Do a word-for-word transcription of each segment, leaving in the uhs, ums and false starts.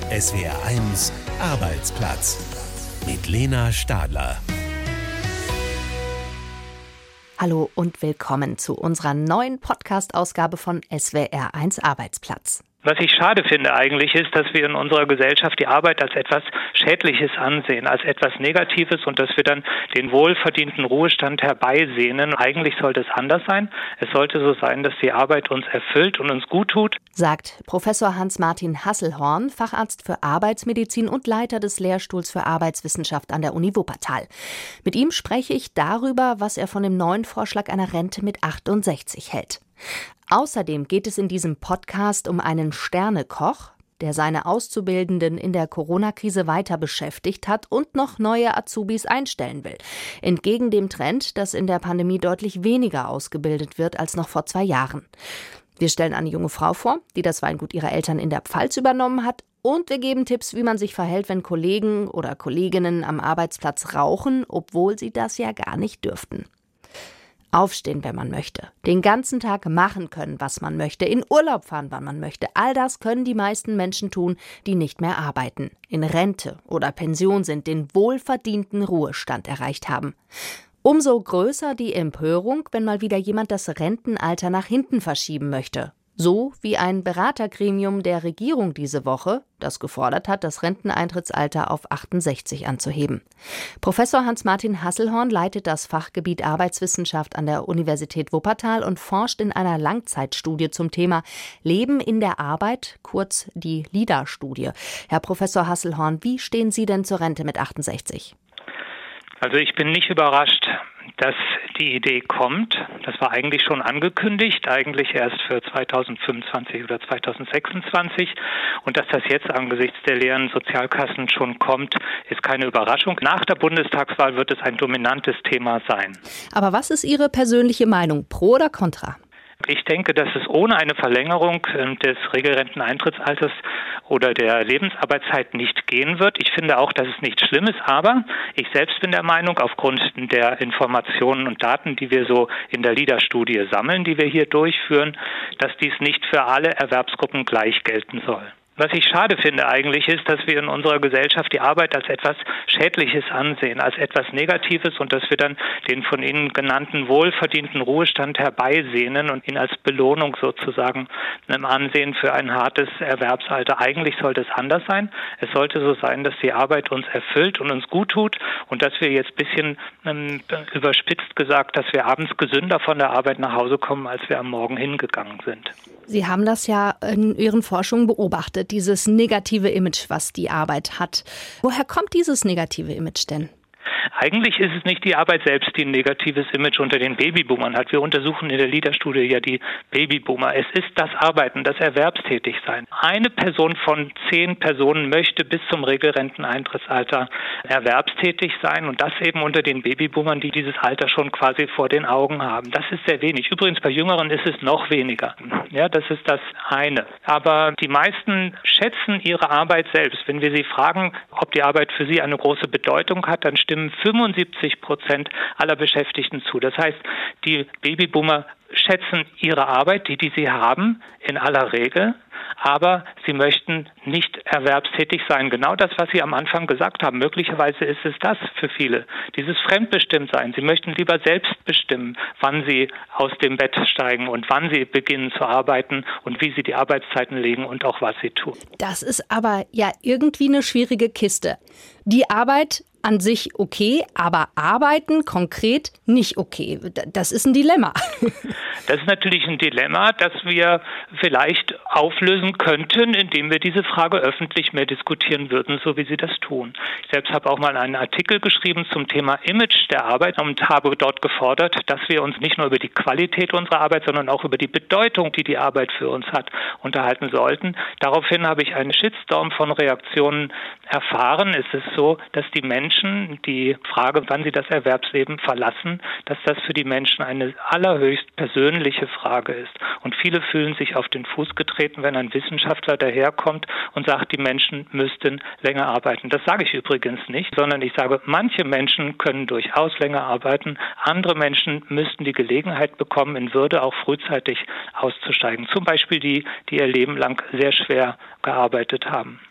S W R eins Arbeitsplatz mit Lena Stadler. Hallo und willkommen zu unserer neuen Podcast-Ausgabe von S W R eins Arbeitsplatz. Was ich schade finde eigentlich ist, dass wir in unserer Gesellschaft die Arbeit als etwas Schädliches ansehen, als etwas Negatives und dass wir dann den wohlverdienten Ruhestand herbeisehnen. Eigentlich sollte es anders sein. Es sollte so sein, dass die Arbeit uns erfüllt und uns gut tut, sagt Professor Hans-Martin Hasselhorn, Facharzt für Arbeitsmedizin und Leiter des Lehrstuhls für Arbeitswissenschaft an der Uni Wuppertal. Mit ihm spreche ich darüber, was er von dem neuen Vorschlag einer Rente mit achtundsechzig hält. Außerdem geht es in diesem Podcast um einen Sternekoch, der seine Auszubildenden in der Corona-Krise weiter beschäftigt hat und noch neue Azubis einstellen will. Entgegen dem Trend, dass in der Pandemie deutlich weniger ausgebildet wird als noch vor zwei Jahren. Wir stellen eine junge Frau vor, die das Weingut ihrer Eltern in der Pfalz übernommen hat. Und wir geben Tipps, wie man sich verhält, wenn Kollegen oder Kolleginnen am Arbeitsplatz rauchen, obwohl sie das ja gar nicht dürften. Aufstehen, wenn man möchte, den ganzen Tag machen können, was man möchte, in Urlaub fahren, wann man möchte. All das können die meisten Menschen tun, die nicht mehr arbeiten, in Rente oder Pension sind, den wohlverdienten Ruhestand erreicht haben. Umso größer die Empörung, wenn mal wieder jemand das Rentenalter nach hinten verschieben möchte. So wie ein Beratergremium der Regierung diese Woche, das gefordert hat, das Renteneintrittsalter auf achtundsechzig anzuheben. Professor Hans-Martin Hasselhorn leitet das Fachgebiet Arbeitswissenschaft an der Universität Wuppertal und forscht in einer Langzeitstudie zum Thema Leben in der Arbeit, kurz die LIDA-Studie. Herr Professor Hasselhorn, wie stehen Sie denn zur Rente mit achtundsechzig? Also ich bin nicht überrascht, dass die Idee kommt. Das war eigentlich schon angekündigt, eigentlich erst für zweitausendfünfundzwanzig oder zweitausendsechsundzwanzig. Und dass das jetzt angesichts der leeren Sozialkassen schon kommt, ist keine Überraschung. Nach der Bundestagswahl wird es ein dominantes Thema sein. Aber was ist Ihre persönliche Meinung, pro oder contra? Ich denke, dass es ohne eine Verlängerung des Regelrenteneintrittsalters oder der Lebensarbeitszeit nicht gehen wird. Ich finde auch, dass es nicht schlimm ist, aber ich selbst bin der Meinung, aufgrund der Informationen und Daten, die wir so in der LIDA-Studie sammeln, die wir hier durchführen, dass dies nicht für alle Erwerbsgruppen gleich gelten soll. Was ich schade finde eigentlich ist, dass wir in unserer Gesellschaft die Arbeit als etwas Schädliches ansehen, als etwas Negatives und dass wir dann den von Ihnen genannten wohlverdienten Ruhestand herbeisehnen und ihn als Belohnung sozusagen ansehen für ein hartes Erwerbsalter. Eigentlich sollte es anders sein. Es sollte so sein, dass die Arbeit uns erfüllt und uns gut tut und dass wir jetzt ein bisschen ähm, überspitzt gesagt, dass wir abends gesünder von der Arbeit nach Hause kommen, als wir am Morgen hingegangen sind. Sie haben das ja in Ihren Forschungen beobachtet, dieses negative Image, was die Arbeit hat. Woher kommt dieses negative Image denn? Eigentlich ist es nicht die Arbeit selbst, die ein negatives Image unter den Babyboomern hat. Wir untersuchen in der LIDA-Studie ja die Babyboomer. Es ist das Arbeiten, das Erwerbstätigsein. Eine Person von zehn Personen möchte bis zum Regelrenteneintrittsalter erwerbstätig sein und das eben unter den Babyboomern, die dieses Alter schon quasi vor den Augen haben. Das ist sehr wenig. Übrigens bei Jüngeren ist es noch weniger. Ja, das ist das eine. Aber die meisten schätzen ihre Arbeit selbst. Wenn wir sie fragen, ob die Arbeit für sie eine große Bedeutung hat, dann stimmen fünfundsiebzig Prozent aller Beschäftigten zu. Das heißt, die Babyboomer schätzen ihre Arbeit, die, die sie haben, in aller Regel, aber sie möchten nicht erwerbstätig sein. Genau das, was Sie am Anfang gesagt haben. Möglicherweise ist es das für viele, dieses Fremdbestimmtsein. Sie möchten lieber selbst bestimmen, wann sie aus dem Bett steigen und wann sie beginnen zu arbeiten und wie sie die Arbeitszeiten legen und auch was sie tun. Das ist aber ja irgendwie eine schwierige Kiste. Die Arbeit an sich okay, aber arbeiten konkret nicht okay. Das ist ein Dilemma. Das ist natürlich ein Dilemma, das wir vielleicht auflösen könnten, indem wir diese Frage öffentlich mehr diskutieren würden, so wie Sie das tun. Ich selbst habe auch mal einen Artikel geschrieben zum Thema Image der Arbeit und habe dort gefordert, dass wir uns nicht nur über die Qualität unserer Arbeit, sondern auch über die Bedeutung, die die Arbeit für uns hat, unterhalten sollten. Daraufhin habe ich einen Shitstorm von Reaktionen erfahren. Es ist so, dass die Menschen die Frage, wann sie das Erwerbsleben verlassen, dass das für die Menschen eine allerhöchst persönliche Frage ist. Und viele fühlen sich auf den Fuß getreten, wenn ein Wissenschaftler daherkommt und sagt, die Menschen müssten länger arbeiten. Das sage ich übrigens nicht, sondern ich sage, manche Menschen können durchaus länger arbeiten, andere Menschen müssten die Gelegenheit bekommen, in Würde auch frühzeitig auszusteigen. Zum Beispiel die, die ihr Leben lang sehr schwer gearbeitet haben.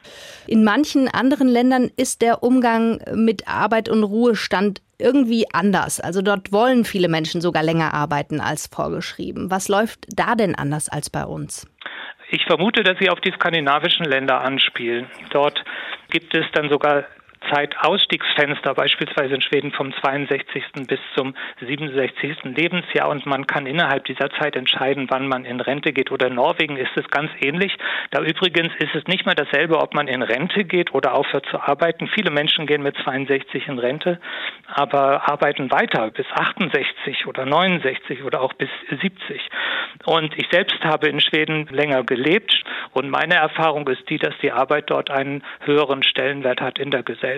In manchen anderen Ländern ist der Umgang mit Arbeit und Ruhestand irgendwie anders. Also dort wollen viele Menschen sogar länger arbeiten als vorgeschrieben. Was läuft da denn anders als bei uns? Ich vermute, dass Sie auf die skandinavischen Länder anspielen. Dort gibt es dann sogar Zeitausstiegsfenster, beispielsweise in Schweden vom zweiundsechzigsten bis zum siebenundsechzigsten Lebensjahr, und man kann innerhalb dieser Zeit entscheiden, wann man in Rente geht. Oder in Norwegen ist es ganz ähnlich. Da übrigens ist es nicht mehr dasselbe, ob man in Rente geht oder aufhört zu arbeiten. Viele Menschen gehen mit zweiundsechzig in Rente, aber arbeiten weiter bis achtundsechzig oder neunundsechzig oder auch bis siebzig. Und ich selbst habe in Schweden länger gelebt, und meine Erfahrung ist die, dass die Arbeit dort einen höheren Stellenwert hat in der Gesellschaft.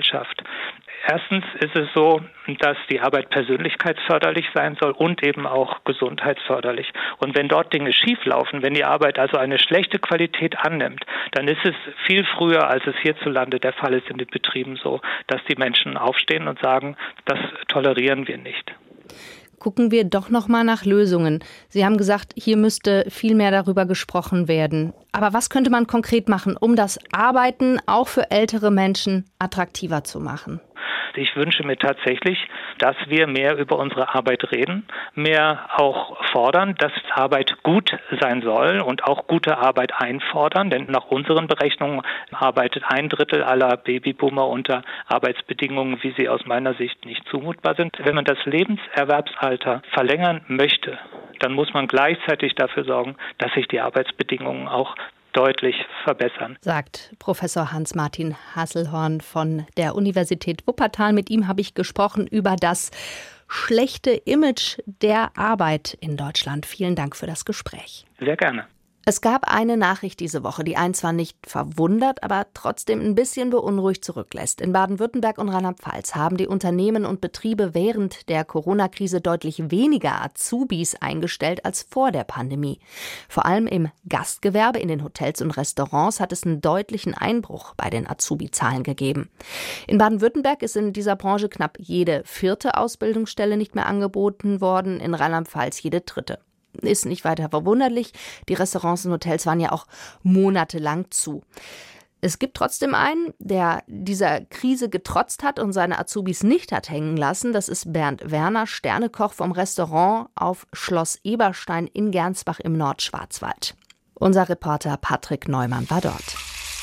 Erstens ist es so, dass die Arbeit persönlichkeitsförderlich sein soll und eben auch gesundheitsförderlich. Und wenn dort Dinge schieflaufen, wenn die Arbeit also eine schlechte Qualität annimmt, dann ist es viel früher, als es hierzulande der Fall ist in den Betrieben, so, dass die Menschen aufstehen und sagen, das tolerieren wir nicht. Gucken wir doch noch mal nach Lösungen. Sie haben gesagt, hier müsste viel mehr darüber gesprochen werden. Aber was könnte man konkret machen, um das Arbeiten auch für ältere Menschen attraktiver zu machen? Ich wünsche mir tatsächlich, dass wir mehr über unsere Arbeit reden, mehr auch fordern, dass Arbeit gut sein soll und auch gute Arbeit einfordern. Denn nach unseren Berechnungen arbeitet ein Drittel aller Babyboomer unter Arbeitsbedingungen, wie sie aus meiner Sicht nicht zumutbar sind. Wenn man das Lebenserwerbsalter verlängern möchte, dann muss man gleichzeitig dafür sorgen, dass sich die Arbeitsbedingungen auch deutlich verbessern, sagt Professor Hans-Martin Hasselhorn von der Universität Wuppertal. Mit ihm habe ich gesprochen über das schlechte Image der Arbeit in Deutschland. Vielen Dank für das Gespräch. Sehr gerne. Es gab eine Nachricht diese Woche, die einen zwar nicht verwundert, aber trotzdem ein bisschen beunruhigt zurücklässt. In Baden-Württemberg und Rheinland-Pfalz haben die Unternehmen und Betriebe während der Corona-Krise deutlich weniger Azubis eingestellt als vor der Pandemie. Vor allem im Gastgewerbe, in den Hotels und Restaurants hat es einen deutlichen Einbruch bei den Azubi-Zahlen gegeben. In Baden-Württemberg ist in dieser Branche knapp jede vierte Ausbildungsstelle nicht mehr angeboten worden, in Rheinland-Pfalz jede dritte. Ist nicht weiter verwunderlich. Die Restaurants und Hotels waren ja auch monatelang zu. Es gibt trotzdem einen, der dieser Krise getrotzt hat und seine Azubis nicht hat hängen lassen. Das ist Bernd Werner, Sternekoch vom Restaurant auf Schloss Eberstein in Gernsbach im Nordschwarzwald. Unser Reporter Patrick Neumann war dort.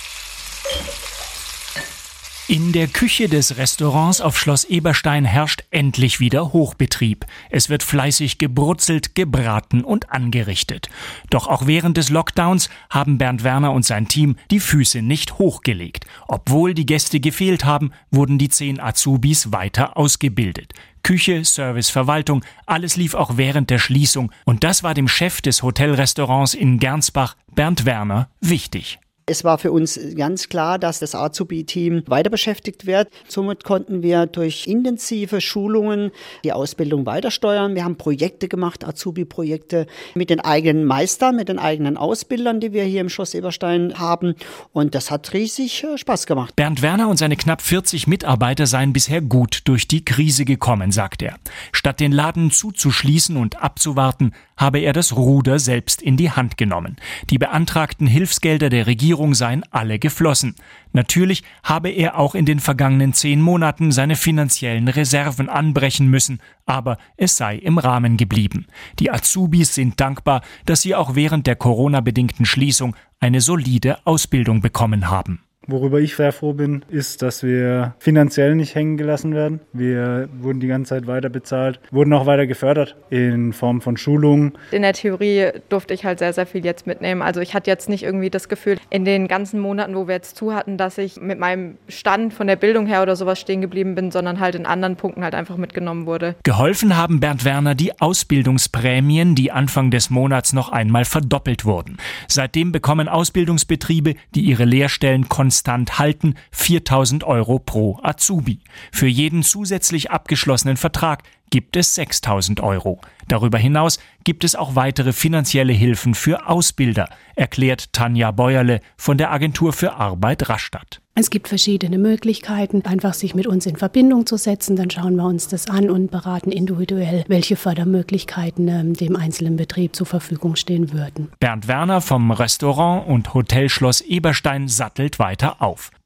In der Küche des Restaurants auf Schloss Eberstein herrscht endlich wieder Hochbetrieb. Es wird fleißig gebrutzelt, gebraten und angerichtet. Doch auch während des Lockdowns haben Bernd Werner und sein Team die Füße nicht hochgelegt. Obwohl die Gäste gefehlt haben, wurden die zehn Azubis weiter ausgebildet. Küche, Service, Verwaltung, alles lief auch während der Schließung. Und das war dem Chef des Hotelrestaurants in Gernsbach, Bernd Werner, wichtig. Es war für uns ganz klar, dass das Azubi-Team weiter beschäftigt wird. Somit konnten wir durch intensive Schulungen die Ausbildung weiter steuern. Wir haben Projekte gemacht, Azubi-Projekte mit den eigenen Meistern, mit den eigenen Ausbildern, die wir hier im Schloss Eberstein haben. Und das hat riesig Spaß gemacht. Bernd Werner und seine knapp vierzig Mitarbeiter seien bisher gut durch die Krise gekommen, sagt er. Statt den Laden zuzuschließen und abzuwarten, habe er das Ruder selbst in die Hand genommen. Die beantragten Hilfsgelder der Regierung seien alle geflossen. Natürlich habe er auch in den vergangenen zehn Monaten seine finanziellen Reserven anbrechen müssen, aber es sei im Rahmen geblieben. Die Azubis sind dankbar, dass sie auch während der Corona-bedingten Schließung eine solide Ausbildung bekommen haben. Worüber ich sehr froh bin, ist, dass wir finanziell nicht hängen gelassen werden. Wir wurden die ganze Zeit weiter bezahlt, wurden auch weiter gefördert in Form von Schulungen. In der Theorie durfte ich halt sehr, sehr viel jetzt mitnehmen. Also ich hatte jetzt nicht irgendwie das Gefühl, in den ganzen Monaten, wo wir jetzt zu hatten, dass ich mit meinem Stand von der Bildung her oder sowas stehen geblieben bin, sondern halt in anderen Punkten halt einfach mitgenommen wurde. Geholfen haben Bernd Werner die Ausbildungsprämien, die Anfang des Monats noch einmal verdoppelt wurden. Seitdem bekommen Ausbildungsbetriebe, die ihre Lehrstellen konstant halten, viertausend Euro pro Azubi. Für jeden zusätzlich abgeschlossenen Vertrag gibt es sechstausend Euro. Darüber hinaus gibt es auch weitere finanzielle Hilfen für Ausbilder, erklärt Tanja Bäuerle von der Agentur für Arbeit Rastatt. Es gibt verschiedene Möglichkeiten, einfach sich mit uns in Verbindung zu setzen. Dann schauen wir uns das an und beraten individuell, welche Fördermöglichkeiten ähm, dem einzelnen Betrieb zur Verfügung stehen würden. Bernd Werner vom Restaurant und Hotel Schloss Eberstein sattelt weiter auf.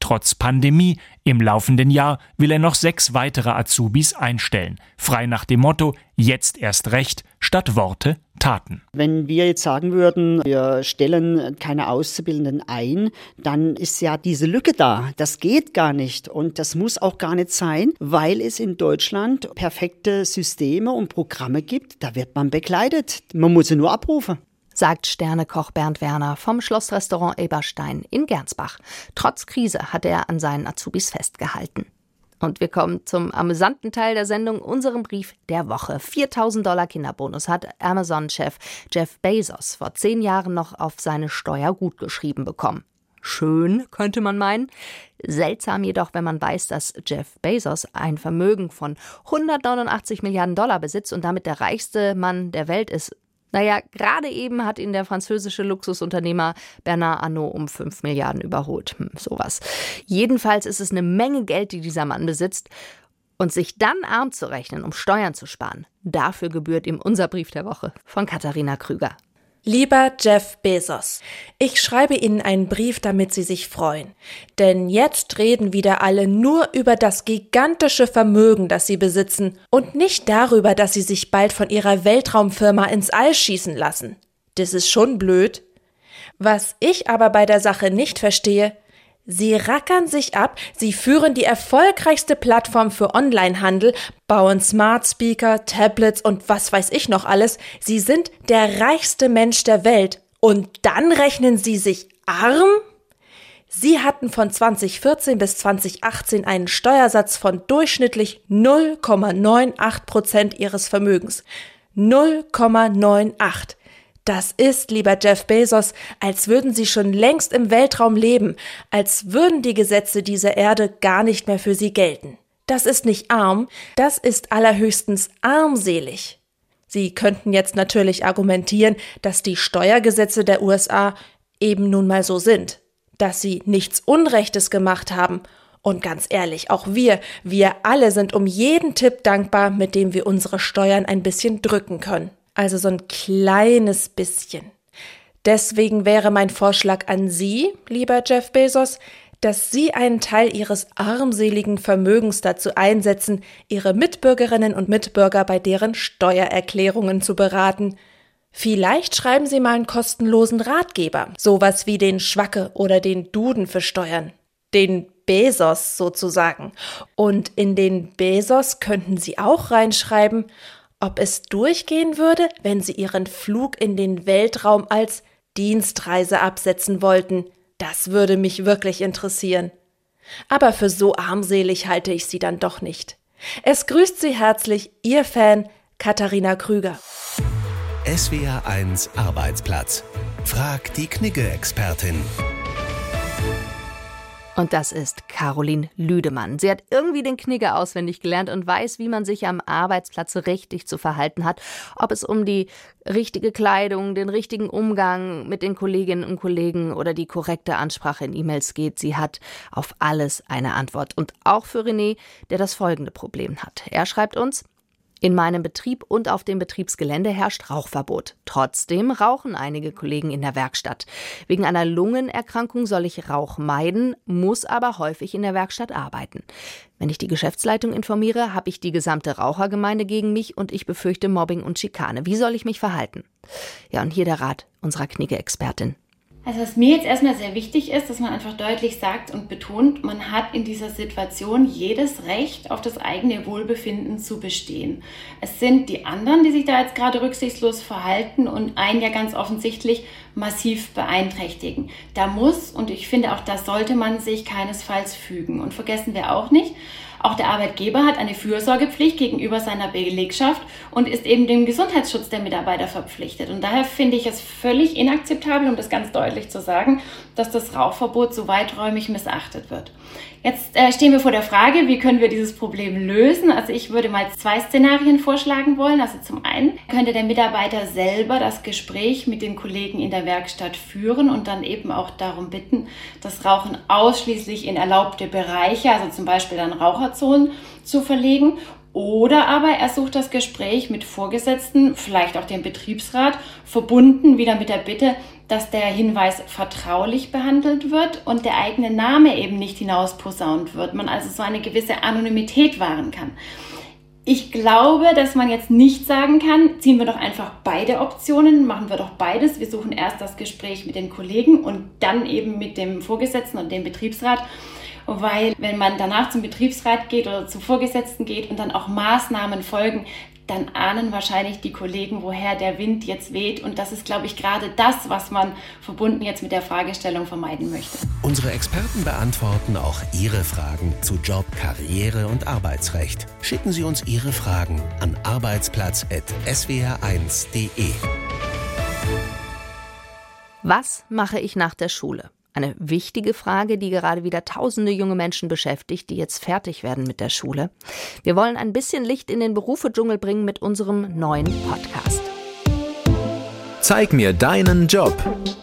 trotz Pandemie. Im laufenden Jahr will er noch sechs weitere Azubis einstellen. Frei nach dem Motto, jetzt erst recht, statt Worte, Taten. Wenn wir jetzt sagen würden, wir stellen keine Auszubildenden ein, dann ist ja diese Lücke da. Das geht gar nicht und das muss auch gar nicht sein, weil es in Deutschland perfekte Systeme und Programme gibt. Da wird man begleitet. Man muss sie nur abrufen. Sagt Sternekoch Bernd Werner vom Schlossrestaurant Eberstein in Gernsbach. Trotz Krise hat er an seinen Azubis festgehalten. Und wir kommen zum amüsanten Teil der Sendung, unserem Brief der Woche. viertausend Dollar Kinderbonus hat Amazon-Chef Jeff Bezos vor zehn Jahren noch auf seine Steuer gutgeschrieben bekommen. Schön, könnte man meinen. Seltsam jedoch, wenn man weiß, dass Jeff Bezos ein Vermögen von hundertneunundachtzig Milliarden Dollar besitzt und damit der reichste Mann der Welt ist. Naja, gerade eben hat ihn der französische Luxusunternehmer Bernard Arnault um fünf Milliarden überholt. Hm, sowas. Jedenfalls ist es eine Menge Geld, die dieser Mann besitzt. Und sich dann arm zu rechnen, um Steuern zu sparen, dafür gebührt ihm unser Brief der Woche von Katharina Krüger. Lieber Jeff Bezos, ich schreibe Ihnen einen Brief, damit Sie sich freuen. Denn jetzt reden wieder alle nur über das gigantische Vermögen, das Sie besitzen und nicht darüber, dass Sie sich bald von Ihrer Weltraumfirma ins All schießen lassen. Das ist schon blöd. Was ich aber bei der Sache nicht verstehe, Sie rackern sich ab, sie führen die erfolgreichste Plattform für Onlinehandel, bauen Smart Speaker, Tablets und was weiß ich noch alles. Sie sind der reichste Mensch der Welt. Und dann rechnen sie sich arm? Sie hatten von zweitausendvierzehn bis zweitausendachtzehn einen Steuersatz von durchschnittlich null Komma achtundneunzig Prozent ihres Vermögens. null Komma achtundneunzig. Das ist, lieber Jeff Bezos, als würden Sie schon längst im Weltraum leben, als würden die Gesetze dieser Erde gar nicht mehr für Sie gelten. Das ist nicht arm, das ist allerhöchstens armselig. Sie könnten jetzt natürlich argumentieren, dass die Steuergesetze der U S A eben nun mal so sind, dass sie nichts Unrechtes gemacht haben. Und ganz ehrlich, auch wir, wir alle sind um jeden Tipp dankbar, mit dem wir unsere Steuern ein bisschen drücken können. Also so ein kleines bisschen. Deswegen wäre mein Vorschlag an Sie, lieber Jeff Bezos, dass Sie einen Teil Ihres armseligen Vermögens dazu einsetzen, Ihre Mitbürgerinnen und Mitbürger bei deren Steuererklärungen zu beraten. Vielleicht schreiben Sie mal einen kostenlosen Ratgeber, sowas wie den Schwacke oder den Duden für Steuern. Den Bezos sozusagen. Und in den Bezos könnten Sie auch reinschreiben, ob es durchgehen würde, wenn Sie Ihren Flug in den Weltraum als Dienstreise absetzen wollten. Das würde mich wirklich interessieren. Aber für so armselig halte ich Sie dann doch nicht. Es grüßt Sie herzlich, Ihr Fan Katharina Krüger. S W R eins Arbeitsplatz. Frag die Knigge-Expertin. Und das ist Caroline Lüdemann. Sie hat irgendwie den Knigge auswendig gelernt und weiß, wie man sich am Arbeitsplatz richtig zu verhalten hat. Ob es um die richtige Kleidung, den richtigen Umgang mit den Kolleginnen und Kollegen oder die korrekte Ansprache in E-Mails geht. Sie hat auf alles eine Antwort. Und auch für René, der das folgende Problem hat. Er schreibt uns: In meinem Betrieb und auf dem Betriebsgelände herrscht Rauchverbot. Trotzdem rauchen einige Kollegen in der Werkstatt. Wegen einer Lungenerkrankung soll ich Rauch meiden, muss aber häufig in der Werkstatt arbeiten. Wenn ich die Geschäftsleitung informiere, habe ich die gesamte Rauchergemeinde gegen mich und ich befürchte Mobbing und Schikane. Wie soll ich mich verhalten? Ja, und hier der Rat unserer Knigge-Expertin. Also was mir jetzt erstmal sehr wichtig ist, dass man einfach deutlich sagt und betont, man hat in dieser Situation jedes Recht auf das eigene Wohlbefinden zu bestehen. Es sind die anderen, die sich da jetzt gerade rücksichtslos verhalten und einen ja ganz offensichtlich massiv beeinträchtigen. Da muss, und ich finde auch das sollte man sich keinesfalls fügen. Und vergessen wir auch nicht, auch der Arbeitgeber hat eine Fürsorgepflicht gegenüber seiner Belegschaft und ist eben dem Gesundheitsschutz der Mitarbeiter verpflichtet. Und daher finde ich es völlig inakzeptabel, um das ganz deutlich zu sagen, dass das Rauchverbot so weiträumig missachtet wird. Jetzt äh, stehen wir vor der Frage, wie können wir dieses Problem lösen? Also ich würde mal zwei Szenarien vorschlagen wollen. Also zum einen könnte der Mitarbeiter selber das Gespräch mit den Kollegen in der Werkstatt führen und dann eben auch darum bitten, das Rauchen ausschließlich in erlaubte Bereiche, also zum Beispiel dann Raucherzonen, zu verlegen. Oder aber er sucht das Gespräch mit Vorgesetzten, vielleicht auch dem Betriebsrat, verbunden wieder mit der Bitte, dass der Hinweis vertraulich behandelt wird und der eigene Name eben nicht hinausposaunt wird, man also so eine gewisse Anonymität wahren kann. Ich glaube, dass man jetzt nicht sagen kann, ziehen wir doch einfach beide Optionen, machen wir doch beides. Wir suchen erst das Gespräch mit den Kollegen und dann eben mit dem Vorgesetzten und dem Betriebsrat. Weil wenn man danach zum Betriebsrat geht oder zu Vorgesetzten geht und dann auch Maßnahmen folgen, dann ahnen wahrscheinlich die Kollegen, woher der Wind jetzt weht. Und das ist, glaube ich, gerade das, was man verbunden jetzt mit der Fragestellung vermeiden möchte. Unsere Experten beantworten auch Ihre Fragen zu Job, Karriere und Arbeitsrecht. Schicken Sie uns Ihre Fragen an arbeitsplatz punkt s w r eins punkt d e. Was mache ich nach der Schule? Eine wichtige Frage, die gerade wieder tausende junge Menschen beschäftigt, die jetzt fertig werden mit der Schule. Wir wollen ein bisschen Licht in den Berufedschungel bringen mit unserem neuen Podcast. Zeig mir deinen Job.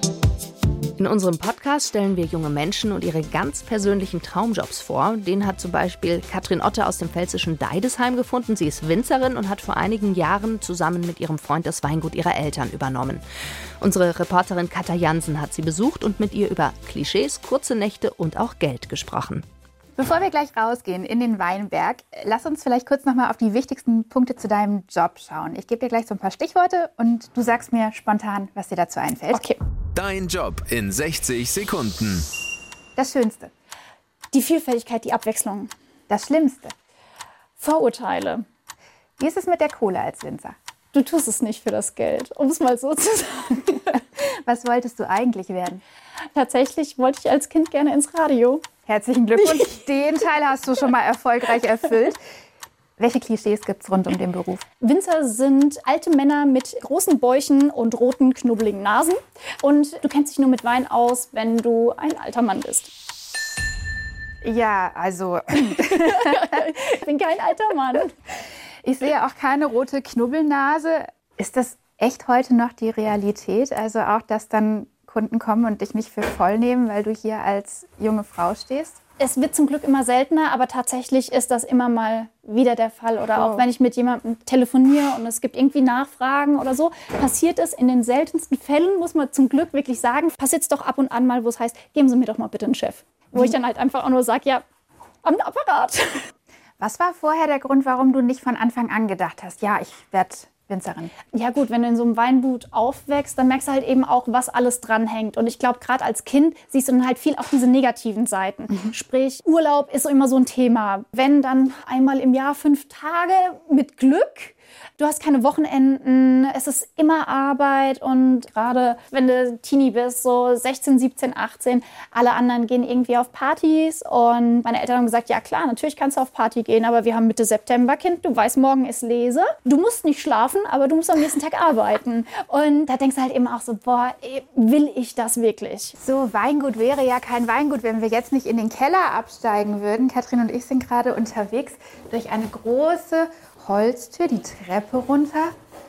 In unserem Podcast stellen wir junge Menschen und ihre ganz persönlichen Traumjobs vor. Den hat zum Beispiel Katrin Otte aus dem pfälzischen Deidesheim gefunden. Sie ist Winzerin und hat vor einigen Jahren zusammen mit ihrem Freund das Weingut ihrer Eltern übernommen. Unsere Reporterin Katja Jansen hat sie besucht und mit ihr über Klischees, kurze Nächte und auch Geld gesprochen. Bevor wir gleich rausgehen in den Weinberg, lass uns vielleicht kurz nochmal auf die wichtigsten Punkte zu deinem Job schauen. Ich gebe dir gleich so ein paar Stichworte und du sagst mir spontan, was dir dazu einfällt. Okay. Dein Job in sechzig Sekunden. Das Schönste. Die Vielfältigkeit, die Abwechslung. Das Schlimmste. Vorurteile. Wie ist es mit der Kohle als Winzer? Du tust es nicht für das Geld, um es mal so zu sagen. Was wolltest du eigentlich werden? Tatsächlich wollte ich als Kind gerne ins Radio. Herzlichen Glückwunsch, den Teil hast du schon mal erfolgreich erfüllt. Welche Klischees gibt es rund um den Beruf? Winzer sind alte Männer mit großen Bäuchen und roten, knubbeligen Nasen. Und du kennst dich nur mit Wein aus, wenn du ein alter Mann bist. Ja, also... Ich bin kein alter Mann. Ich sehe auch keine rote Knubbelnase. Ist das echt heute noch die Realität? Also auch, dass dann Kunden kommen und dich nicht für voll nehmen, weil du hier als junge Frau stehst? Es wird zum Glück immer seltener, aber tatsächlich ist das immer mal wieder der Fall. Oder oh. auch wenn ich mit jemandem telefoniere und es gibt irgendwie Nachfragen oder so, passiert es in den seltensten Fällen, muss man zum Glück wirklich sagen, passiert es doch ab und an mal, wo es heißt, geben Sie mir doch mal bitte einen Chef. Wo ich dann halt einfach auch nur sage, ja, am Apparat. Was war vorher der Grund, warum du nicht von Anfang an gedacht hast, ja, ich werde Winzerin? Ja gut, wenn du in so einem Weingut aufwächst, dann merkst du halt eben auch, was alles dranhängt. Und ich glaube, gerade als Kind siehst du dann halt viel auch diese negativen Seiten. Mhm. Sprich, Urlaub ist immer so ein Thema. Wenn, dann einmal im Jahr fünf Tage mit Glück. Du hast keine Wochenenden, es ist immer Arbeit und gerade wenn du Teenie bist, so sechzehn, siebzehn, achtzehn, alle anderen gehen irgendwie auf Partys und meine Eltern haben gesagt, ja klar, natürlich kannst du auf Party gehen, aber wir haben Mitte September, Kind, du weißt, morgen ist Lese, du musst nicht schlafen, aber du musst am nächsten Tag arbeiten. Und da denkst du halt eben auch so, boah, will ich das wirklich? So, Weingut wäre ja kein Weingut, wenn wir jetzt nicht in den Keller absteigen würden. Katrin und ich sind gerade unterwegs durch eine große Holztür, die Treppe runter,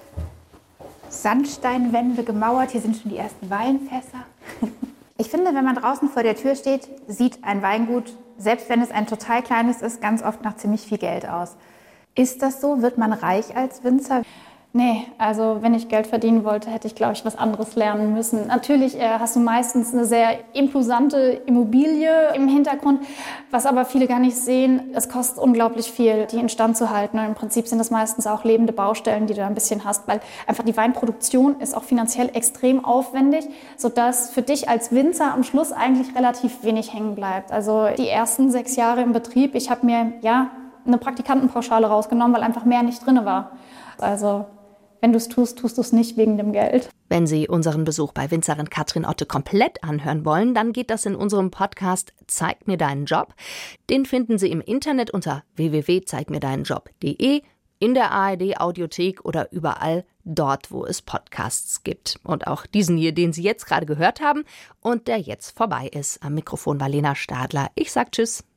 Sandsteinwände gemauert, hier sind schon die ersten Weinfässer. Ich finde, wenn man draußen vor der Tür steht, sieht ein Weingut, selbst wenn es ein total kleines ist, ganz oft nach ziemlich viel Geld aus. Ist das so? Wird man reich als Winzer? Nee, also wenn ich Geld verdienen wollte, hätte ich, glaube ich, was anderes lernen müssen. Natürlich äh, hast du meistens eine sehr imposante Immobilie im Hintergrund, was aber viele gar nicht sehen. Es kostet unglaublich viel, die instand zu halten. Und im Prinzip sind das meistens auch lebende Baustellen, die du da ein bisschen hast, weil einfach die Weinproduktion ist auch finanziell extrem aufwendig, sodass für dich als Winzer am Schluss eigentlich relativ wenig hängen bleibt. Also die ersten sechs Jahre im Betrieb, ich habe mir ja eine Praktikantenpauschale rausgenommen, weil einfach mehr nicht drin war. Also wenn du es tust, tust du es nicht wegen dem Geld. Wenn Sie unseren Besuch bei Winzerin Katrin Otte komplett anhören wollen, dann geht das in unserem Podcast Zeig mir deinen Job. Den finden Sie im Internet unter w w w punkt zeig mir deinen job punkt d e, in der A R D-Audiothek oder überall dort, wo es Podcasts gibt. Und auch diesen hier, den Sie jetzt gerade gehört haben und der jetzt vorbei ist. Am Mikrofon war Lena Stadler. Ich sag Tschüss.